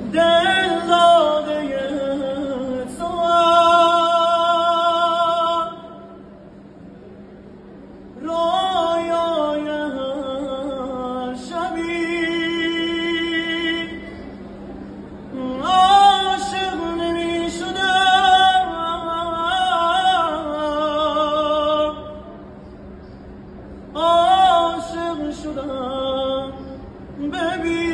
دل داده توام رویای هر شبی عاشق نمی شدم عاشق شدم ببین